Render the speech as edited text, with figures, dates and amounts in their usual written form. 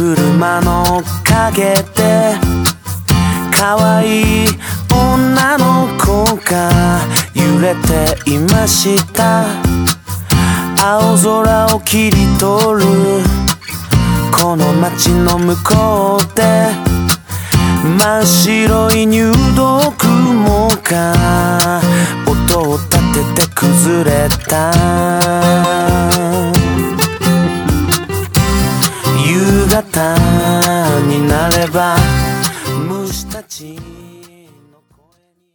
車の陰で可愛い女の子が揺れていました。青空を切り取るこの街の向こうで真っ白い入道雲が音を立てて崩れた。